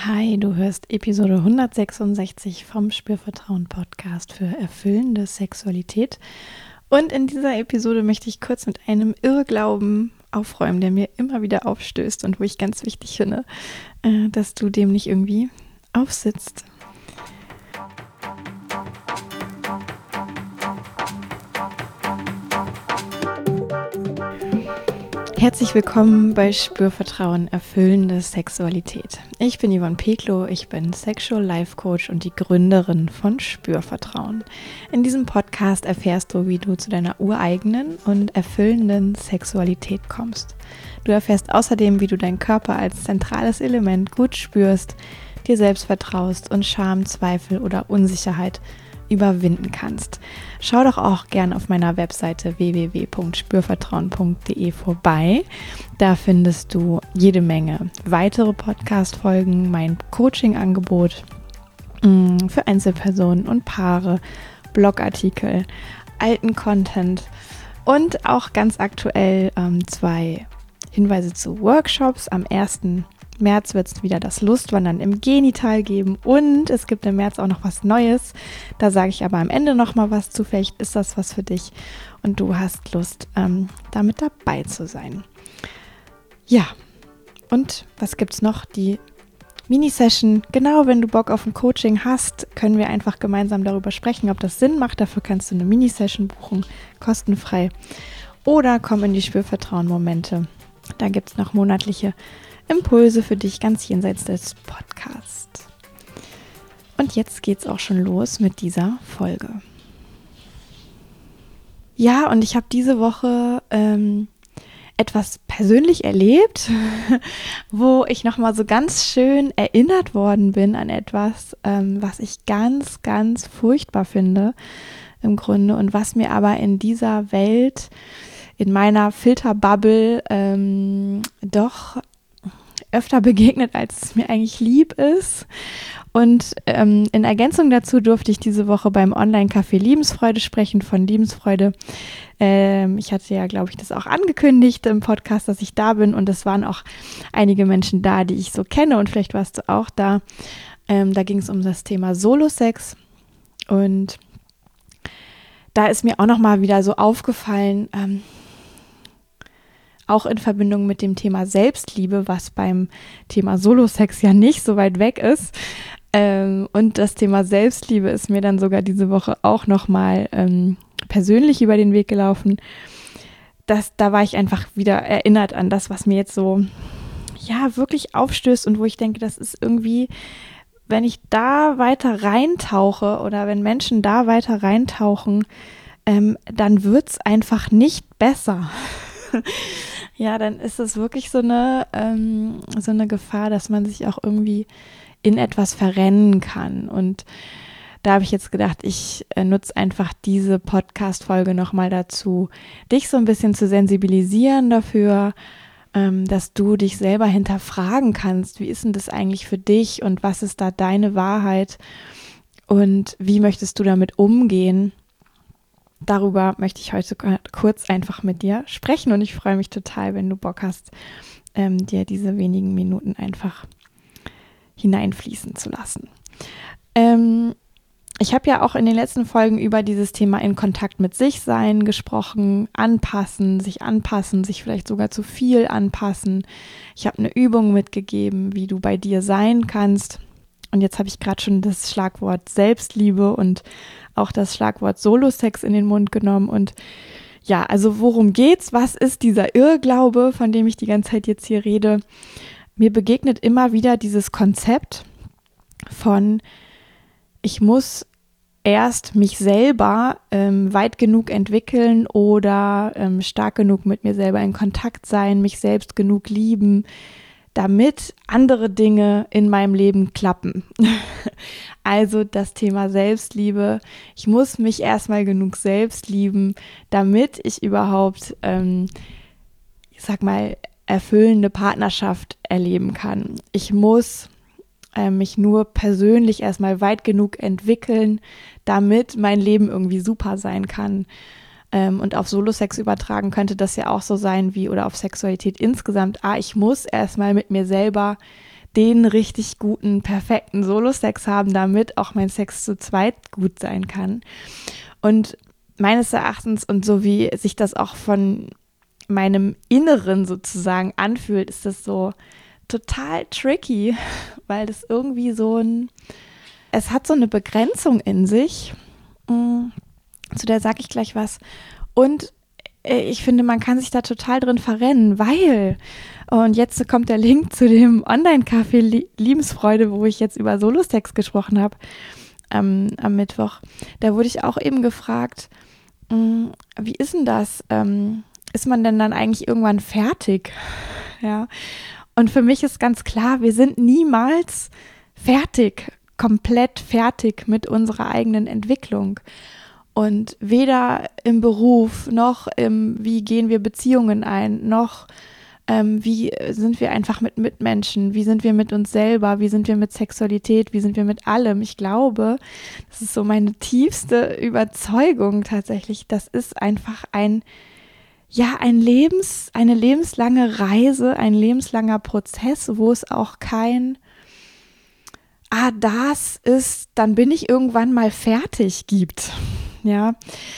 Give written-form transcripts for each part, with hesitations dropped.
Hi, du hörst Episode 166 vom Spürvertrauen Podcast für erfüllende Sexualität. Und in dieser Episode möchte ich kurz mit einem Irrglauben aufräumen, der mir immer wieder aufstößt und wo ich ganz wichtig finde, dass du dem nicht irgendwie aufsitzt. Herzlich willkommen bei Spürvertrauen, erfüllende Sexualität. Ich bin Yvonne Peklo, ich bin Sexual Life Coach und die Gründerin von Spürvertrauen. In diesem Podcast erfährst du, wie du zu deiner ureigenen und erfüllenden Sexualität kommst. Du erfährst außerdem, wie du deinen Körper als zentrales Element gut spürst, dir selbst vertraust und Scham, Zweifel oder Unsicherheit überwinden kannst. Schau doch auch gerne auf meiner Webseite www.spürvertrauen.de vorbei. Da findest du jede Menge weitere Podcast-Folgen, mein Coaching-Angebot für Einzelpersonen und Paare, Blogartikel, alten Content und auch ganz aktuell 2 Hinweise zu Workshops. Am 1. März wird es wieder das Lustwandern im Genital geben und es gibt im März auch noch was Neues. Da sage ich aber am Ende noch mal was zu. Vielleicht ist das was für dich und du hast Lust, damit dabei zu sein. Ja, und was gibt es noch? Die Mini-Session. Genau, wenn du Bock auf ein Coaching hast, können wir einfach gemeinsam darüber sprechen, ob das Sinn macht. Dafür kannst du eine Mini-Session buchen, kostenfrei. Oder komm in die Spürvertrauen-Momente. Da gibt es noch monatliche Impulse für dich ganz jenseits des Podcasts. Und jetzt geht's auch schon los mit dieser Folge. Ja, und ich habe diese Woche etwas persönlich erlebt, wo ich nochmal so ganz schön erinnert worden bin an etwas, was ich ganz, ganz furchtbar finde im Grunde und was mir aber in dieser Welt, in meiner Filterbubble doch öfter begegnet, als es mir eigentlich lieb ist. Und in Ergänzung dazu durfte ich diese Woche beim Online-Café Liebensfreude sprechen, von Liebensfreude. Ich hatte ja, glaube ich, das auch angekündigt im Podcast, dass ich da bin. Und es waren auch einige Menschen da, die ich so kenne. Und vielleicht warst du auch da. Da ging es um das Thema Solo-Sex. Und da ist mir auch nochmal wieder so aufgefallen, auch in Verbindung mit dem Thema Selbstliebe, was beim Thema Solo-Sex ja nicht so weit weg ist. Und das Thema Selbstliebe ist mir dann sogar diese Woche auch nochmal persönlich über den Weg gelaufen. Da war ich einfach wieder erinnert an das, was mir jetzt so wirklich aufstößt und wo ich denke, das ist irgendwie, wenn ich da weiter reintauche oder wenn Menschen da weiter reintauchen, dann wird es einfach nicht besser. Ja, dann ist es wirklich so eine Gefahr, dass man sich auch irgendwie in etwas verrennen kann. Und da habe ich jetzt gedacht, ich nutze einfach diese Podcast-Folge nochmal dazu, dich so ein bisschen zu sensibilisieren dafür, dass du dich selber hinterfragen kannst. Wie ist denn das eigentlich für dich und was ist da deine Wahrheit und wie möchtest du damit umgehen? Darüber möchte ich heute kurz einfach mit dir sprechen und ich freue mich total, wenn du Bock hast, dir diese wenigen Minuten einfach hineinfließen zu lassen. Ich habe ja auch in den letzten Folgen über dieses Thema in Kontakt mit sich sein gesprochen, anpassen, sich vielleicht sogar zu viel anpassen. Ich habe eine Übung mitgegeben, wie du bei dir sein kannst. Und jetzt habe ich gerade schon das Schlagwort Selbstliebe und auch das Schlagwort Solo-Sex in den Mund genommen. Und ja, also worum geht's? Was ist dieser Irrglaube, von dem ich die ganze Zeit jetzt hier rede? Mir begegnet immer wieder dieses Konzept von, ich muss erst mich selber weit genug entwickeln oder stark genug mit mir selber in Kontakt sein, mich selbst genug lieben, damit andere Dinge in meinem Leben klappen. Also das Thema Selbstliebe. Ich muss mich erstmal genug selbst lieben, damit ich überhaupt, erfüllende Partnerschaft erleben kann. Ich muss mich nur persönlich erstmal weit genug entwickeln, damit mein Leben irgendwie super sein kann. Und auf Solo-Sex übertragen könnte das ja auch so sein wie, oder auf Sexualität insgesamt, ich muss erstmal mit mir selber den richtig guten, perfekten Solo-Sex haben, damit auch mein Sex zu zweit gut sein kann. Und meines Erachtens und so wie sich das auch von meinem Inneren sozusagen anfühlt, ist das so total tricky, weil das irgendwie es hat so eine Begrenzung in sich, zu der sage ich gleich was. Und ich finde, man kann sich da total drin verrennen, weil, und jetzt kommt der Link zu dem Online-Café Liebensfreude, wo ich jetzt über Solo-Sex gesprochen habe, am Mittwoch. Da wurde ich auch eben gefragt, wie ist denn das? Ist man denn dann eigentlich irgendwann fertig? Ja. Und für mich ist ganz klar, wir sind niemals fertig, komplett fertig mit unserer eigenen Entwicklung. Und weder im Beruf noch wie gehen wir Beziehungen ein, noch wie sind wir einfach mit Mitmenschen, wie sind wir mit uns selber, wie sind wir mit Sexualität, wie sind wir mit allem. Ich glaube, das ist so meine tiefste Überzeugung tatsächlich, das ist einfach eine lebenslange Reise, ein lebenslanger Prozess, wo es auch kein das ist, dann bin ich irgendwann mal fertig gibt. Ja,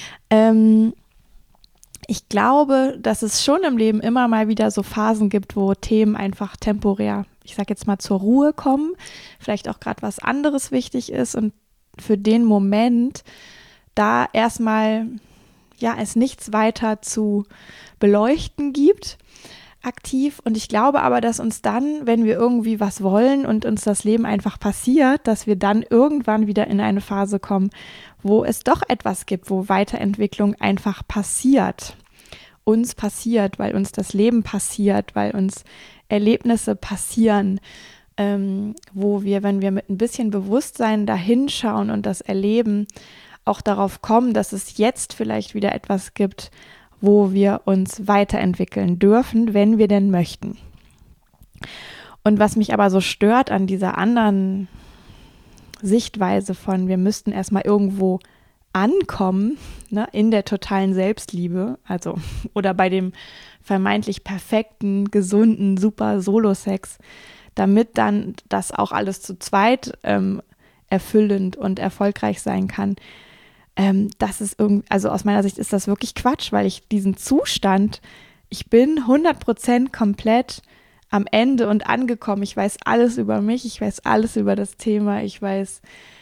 ich glaube, dass es schon im Leben immer mal wieder so Phasen gibt, wo Themen einfach temporär, ich sag jetzt mal, zur Ruhe kommen, vielleicht auch gerade was anderes wichtig ist und für den Moment da erstmal es nichts weiter zu beleuchten gibt, aktiv. Und ich glaube aber, dass uns dann, wenn wir irgendwie was wollen und uns das Leben einfach passiert, dass wir dann irgendwann wieder in eine Phase kommen, wo es doch etwas gibt, wo Weiterentwicklung einfach passiert. Uns passiert, weil uns das Leben passiert, weil uns Erlebnisse passieren, wo wir, wenn wir mit ein bisschen Bewusstsein dahinschauen und das erleben, auch darauf kommen, dass es jetzt vielleicht wieder etwas gibt, wo wir uns weiterentwickeln dürfen, wenn wir denn möchten. Und was mich aber so stört an dieser anderen Sichtweise von, wir müssten erstmal irgendwo ankommen, ne, in der totalen Selbstliebe, also oder bei dem vermeintlich perfekten, gesunden, super Solo-Sex, damit dann das auch alles zu zweit erfüllend und erfolgreich sein kann. Das ist irgendwie, also aus meiner Sicht ist das wirklich Quatsch, weil ich diesen Zustand, ich bin 100% komplett am Ende und angekommen. Ich weiß alles über mich, ich weiß alles über das Thema, ich weiß,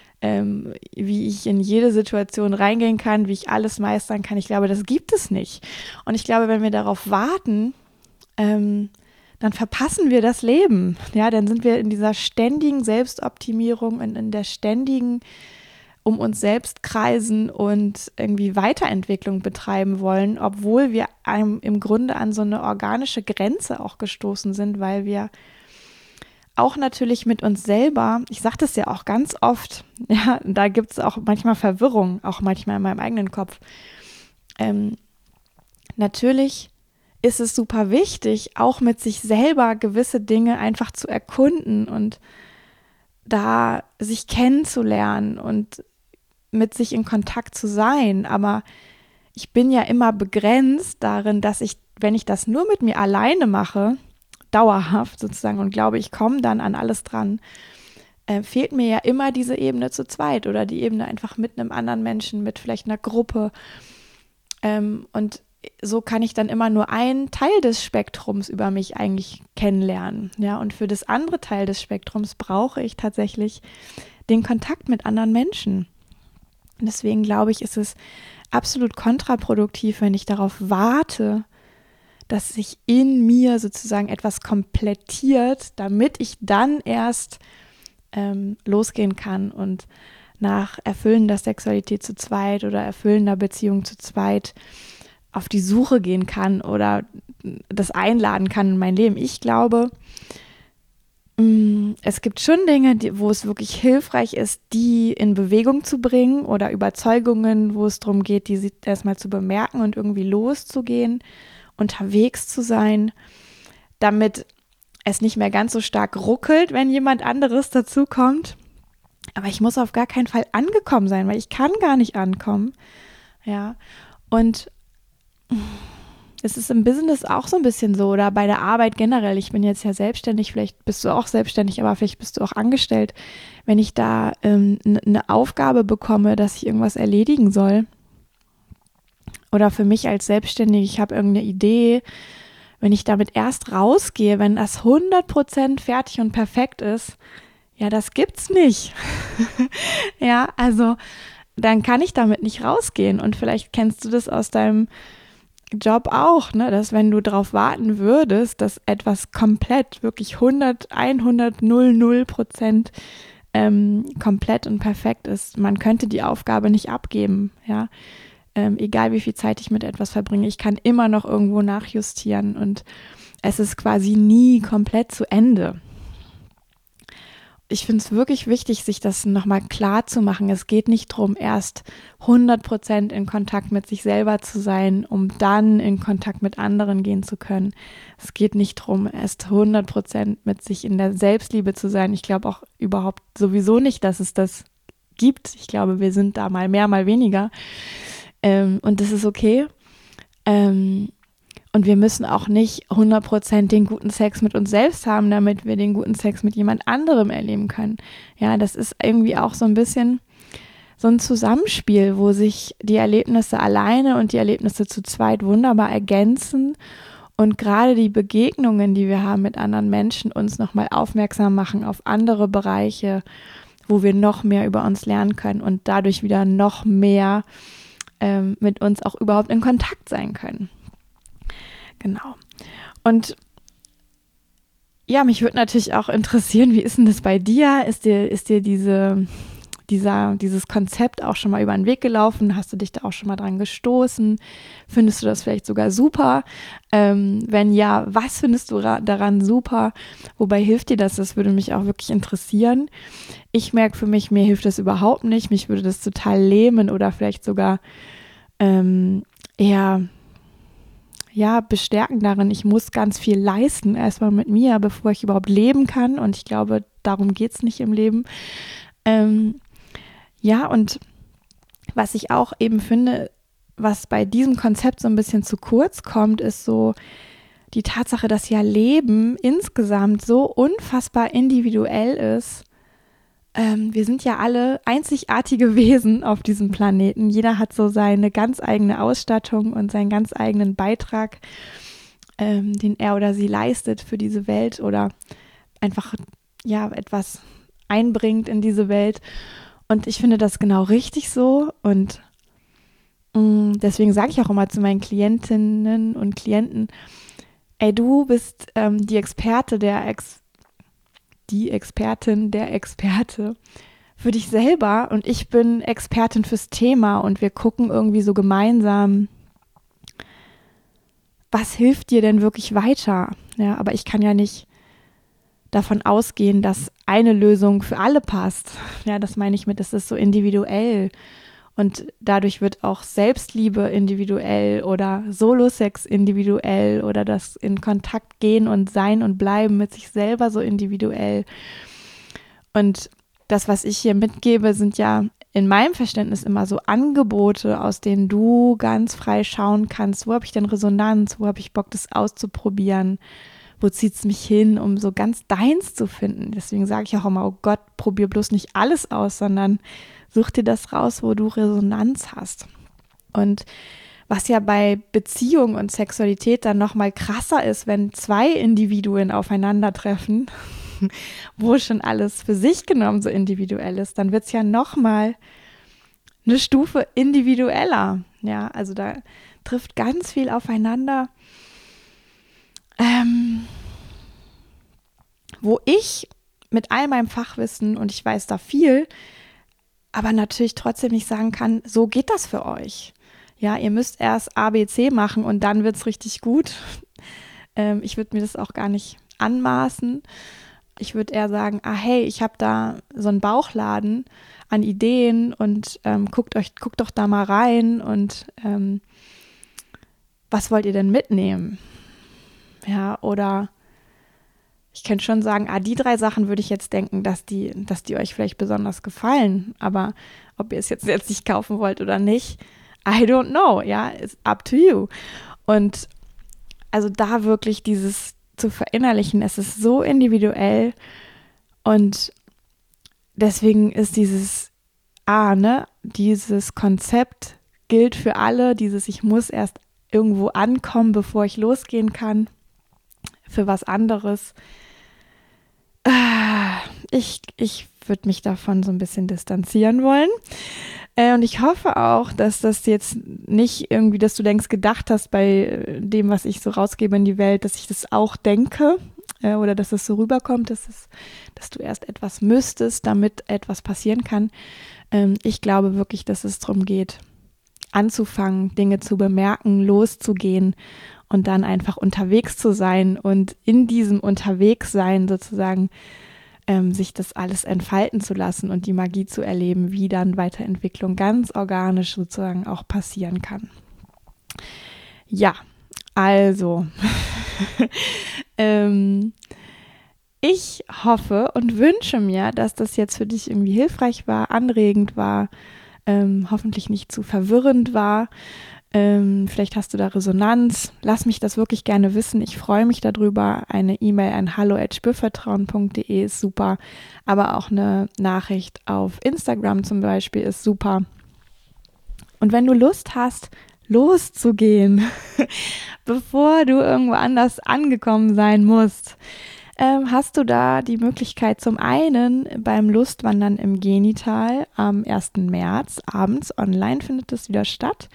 wie ich in jede Situation reingehen kann, wie ich alles meistern kann. Ich glaube, das gibt es nicht. Und ich glaube, wenn wir darauf warten, dann verpassen wir das Leben. Ja, dann sind wir in dieser ständigen Selbstoptimierung und in der ständigen um uns selbst kreisen und irgendwie Weiterentwicklung betreiben wollen, obwohl wir im Grunde an so eine organische Grenze auch gestoßen sind, weil wir auch natürlich mit uns selber, ich sage das ja auch ganz oft, ja, da gibt es auch manchmal Verwirrung, auch manchmal in meinem eigenen Kopf. Natürlich ist es super wichtig, auch mit sich selber gewisse Dinge einfach zu erkunden und da sich kennenzulernen und mit sich in Kontakt zu sein, aber ich bin ja immer begrenzt darin, dass ich, wenn ich das nur mit mir alleine mache, dauerhaft sozusagen und glaube, ich komme dann an alles dran, fehlt mir ja immer diese Ebene zu zweit oder die Ebene einfach mit einem anderen Menschen, mit vielleicht einer Gruppe und so kann ich dann immer nur einen Teil des Spektrums über mich eigentlich kennenlernen, ja, und für das andere Teil des Spektrums brauche ich tatsächlich den Kontakt mit anderen Menschen. Und deswegen glaube ich, ist es absolut kontraproduktiv, wenn ich darauf warte, dass sich in mir sozusagen etwas komplettiert, damit ich dann erst losgehen kann und nach erfüllender Sexualität zu zweit oder erfüllender Beziehung zu zweit auf die Suche gehen kann oder das einladen kann in mein Leben. Ich glaube, es gibt schon Dinge, wo es wirklich hilfreich ist, die in Bewegung zu bringen oder Überzeugungen, wo es darum geht, die erstmal zu bemerken und irgendwie loszugehen, unterwegs zu sein, damit es nicht mehr ganz so stark ruckelt, wenn jemand anderes dazukommt. Aber ich muss auf gar keinen Fall angekommen sein, weil ich kann gar nicht ankommen. Ja, und es ist im Business auch so ein bisschen so oder bei der Arbeit generell. Ich bin jetzt ja selbstständig, vielleicht bist du auch selbstständig, aber vielleicht bist du auch angestellt. Wenn ich da eine Aufgabe bekomme, dass ich irgendwas erledigen soll oder für mich als Selbstständige, ich habe irgendeine Idee, wenn ich damit erst rausgehe, wenn das 100% fertig und perfekt ist, ja, das gibt's nicht. Ja, also dann kann ich damit nicht rausgehen. Und vielleicht kennst du das aus deinem Job auch, ne? Dass wenn du darauf warten würdest, dass etwas komplett, wirklich 100% komplett und perfekt ist, man könnte die Aufgabe nicht abgeben, ja. Egal wie viel Zeit ich mit etwas verbringe, ich kann immer noch irgendwo nachjustieren und es ist quasi nie komplett zu Ende. Ich finde es wirklich wichtig, sich das nochmal klar zu machen. Es geht nicht darum, erst 100% in Kontakt mit sich selber zu sein, um dann in Kontakt mit anderen gehen zu können. Es geht nicht darum, erst 100% mit sich in der Selbstliebe zu sein. Ich glaube auch überhaupt sowieso nicht, dass es das gibt. Ich glaube, wir sind da mal mehr, mal weniger. Und das ist okay. Und wir müssen auch nicht 100% den guten Sex mit uns selbst haben, damit wir den guten Sex mit jemand anderem erleben können. Ja, das ist irgendwie auch so ein bisschen so ein Zusammenspiel, wo sich die Erlebnisse alleine und die Erlebnisse zu zweit wunderbar ergänzen und gerade die Begegnungen, die wir haben mit anderen Menschen, uns nochmal aufmerksam machen auf andere Bereiche, wo wir noch mehr über uns lernen können und dadurch wieder noch mehr mit uns auch überhaupt in Kontakt sein können. Genau. Und ja, mich würde natürlich auch interessieren, wie ist denn das bei dir? Ist dir dieses Konzept auch schon mal über den Weg gelaufen? Hast du dich da auch schon mal dran gestoßen? Findest du das vielleicht sogar super? Wenn ja, was findest du daran super? Wobei hilft dir das? Das würde mich auch wirklich interessieren. Ich merke für mich, mir hilft das überhaupt nicht. Mich würde das total lähmen oder vielleicht sogar eher bestärken darin, ich muss ganz viel leisten, erstmal mit mir, bevor ich überhaupt leben kann. Und ich glaube, darum geht es nicht im Leben. Und was ich auch eben finde, was bei diesem Konzept so ein bisschen zu kurz kommt, ist so die Tatsache, dass ja Leben insgesamt so unfassbar individuell ist. Wir sind ja alle einzigartige Wesen auf diesem Planeten. Jeder hat so seine ganz eigene Ausstattung und seinen ganz eigenen Beitrag, den er oder sie leistet für diese Welt oder einfach etwas einbringt in diese Welt. Und ich finde das genau richtig so. Und deswegen sage ich auch immer zu meinen Klientinnen und Klienten, ey, du bist die Expertin, der Experte für dich selber und ich bin Expertin fürs Thema und wir gucken irgendwie so gemeinsam, was hilft dir denn wirklich weiter? Ja, aber ich kann ja nicht davon ausgehen, dass eine Lösung für alle passt. Ja, das meine ich mit, es ist so individuell und dadurch wird auch Selbstliebe individuell oder Solo-Sex individuell oder das in Kontakt gehen und sein und bleiben mit sich selber so individuell. Und das, was ich hier mitgebe, sind ja in meinem Verständnis immer so Angebote, aus denen du ganz frei schauen kannst, wo habe ich denn Resonanz, wo habe ich Bock, das auszuprobieren, wo zieht es mich hin, um so ganz deins zu finden. Deswegen sage ich auch immer, oh Gott, probier bloß nicht alles aus, sondern such dir das raus, wo du Resonanz hast. Und was ja bei Beziehung und Sexualität dann nochmal krasser ist, wenn zwei Individuen aufeinandertreffen, wo schon alles für sich genommen so individuell ist, dann wird es ja nochmal eine Stufe individueller. Ja, also da trifft ganz viel aufeinander, wo ich mit all meinem Fachwissen und ich weiß da viel, aber natürlich trotzdem nicht sagen kann, so geht das für euch. Ja, ihr müsst erst A, B, C machen und dann wird es richtig gut. Ich würde mir das auch gar nicht anmaßen. Ich würde eher sagen, hey, ich habe da so einen Bauchladen an Ideen und guckt doch da mal rein und was wollt ihr denn mitnehmen? Ja, oder ich könnte schon sagen, die 3 Sachen würde ich jetzt denken, dass die euch vielleicht besonders gefallen. Aber ob ihr es jetzt nicht kaufen wollt oder nicht, I don't know. Ja, it's up to you. Und Also da wirklich dieses zu verinnerlichen, es ist so individuell und deswegen ist dieses dieses Konzept gilt für alle, ich muss erst irgendwo ankommen, bevor ich losgehen kann für was anderes. Ich würde mich davon so ein bisschen distanzieren wollen. Und ich hoffe auch, dass das jetzt nicht irgendwie, dass du gedacht hast bei dem, was ich so rausgebe in die Welt, dass ich das auch denke oder dass es so rüberkommt, dass du erst etwas müsstest, damit etwas passieren kann. Ich glaube wirklich, dass es darum geht, anzufangen, Dinge zu bemerken, loszugehen und dann einfach unterwegs zu sein und in diesem Unterwegssein sozusagen sich das alles entfalten zu lassen und die Magie zu erleben, wie dann Weiterentwicklung ganz organisch sozusagen auch passieren kann. Ja, also ich hoffe und wünsche mir, dass das jetzt für dich irgendwie hilfreich war, anregend war, hoffentlich nicht zu verwirrend war. Vielleicht hast du da Resonanz. Lass mich das wirklich gerne wissen. Ich freue mich darüber. Eine E-Mail an hallo@spürvertrauen.de ist super. Aber auch eine Nachricht auf Instagram zum Beispiel ist super. Und wenn du Lust hast, loszugehen, bevor du irgendwo anders angekommen sein musst, hast du da die Möglichkeit zum einen beim Lustwandern im Genital am 1. März abends online findet das wieder statt.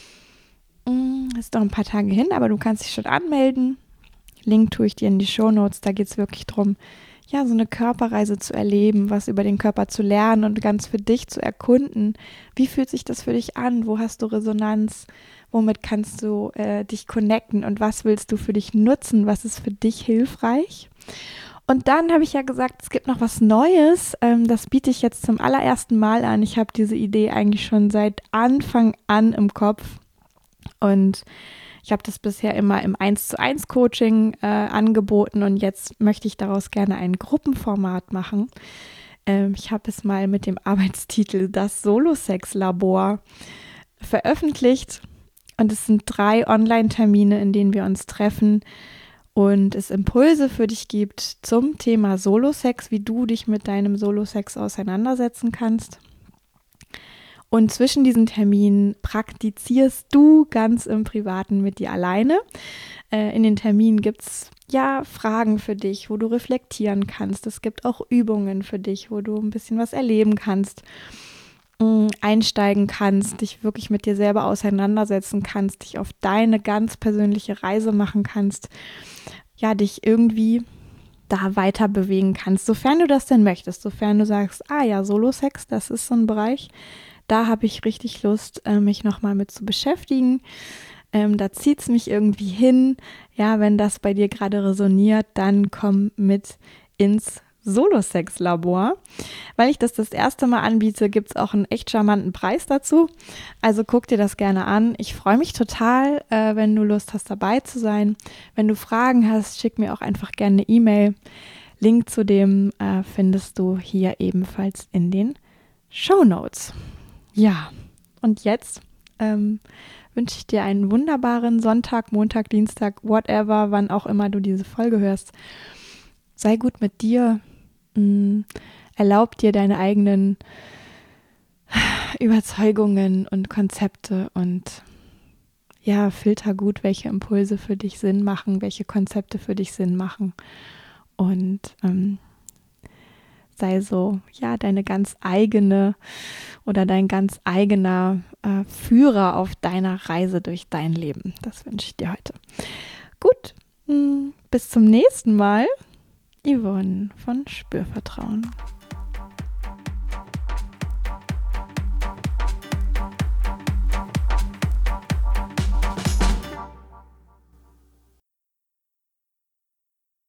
Ist noch ein paar Tage hin, aber du kannst dich schon anmelden. Link tue ich dir in die Shownotes. Da geht es wirklich darum, ja, so eine Körperreise zu erleben, was über den Körper zu lernen und ganz für dich zu erkunden. Wie fühlt sich das für dich an? Wo hast du Resonanz? Womit kannst du dich connecten? Und was willst du für dich nutzen? Was ist für dich hilfreich? Und dann habe ich ja gesagt, es gibt noch was Neues. Das biete ich jetzt zum allerersten Mal an. Ich habe diese Idee eigentlich schon seit Anfang an im Kopf. Und ich habe das bisher immer im 1:1 Coaching angeboten und jetzt möchte ich daraus gerne ein Gruppenformat machen. Ich habe es mal mit dem Arbeitstitel Das Solo-Sex-Labor veröffentlicht und es sind 3 Online-Termine, in denen wir uns treffen und es Impulse für dich gibt zum Thema Solo-Sex, wie du dich mit deinem Solo-Sex auseinandersetzen kannst. Und zwischen diesen Terminen praktizierst du ganz im Privaten mit dir alleine. In den Terminen gibt es ja Fragen für dich, wo du reflektieren kannst. Es gibt auch Übungen für dich, wo du ein bisschen was erleben kannst, einsteigen kannst, dich wirklich mit dir selber auseinandersetzen kannst, dich auf deine ganz persönliche Reise machen kannst, ja, dich irgendwie da weiter bewegen kannst, sofern du das denn möchtest, sofern du sagst, ja, Solo-Sex, das ist so ein Bereich, da habe ich richtig Lust, mich nochmal mit zu beschäftigen. Da zieht es mich irgendwie hin. Ja, wenn das bei dir gerade resoniert, dann komm mit ins Solo-Sex-Labor. Weil ich das erste Mal anbiete, gibt es auch einen echt charmanten Preis dazu. Also guck dir das gerne an. Ich freue mich total, wenn du Lust hast, dabei zu sein. Wenn du Fragen hast, schick mir auch einfach gerne eine E-Mail. Link zu dem findest du hier ebenfalls in den Shownotes. Ja, und jetzt wünsche ich dir einen wunderbaren Sonntag, Montag, Dienstag, whatever, wann auch immer du diese Folge hörst. Sei gut mit dir, erlaub dir deine eigenen Überzeugungen und Konzepte und ja, filter gut, welche Impulse für dich Sinn machen, welche Konzepte für dich Sinn machen und sei so, ja, deine ganz eigene oder dein ganz eigener Führer auf deiner Reise durch dein Leben. Das wünsche ich dir heute. Gut, bis zum nächsten Mal. Yvonne von Spürvertrauen.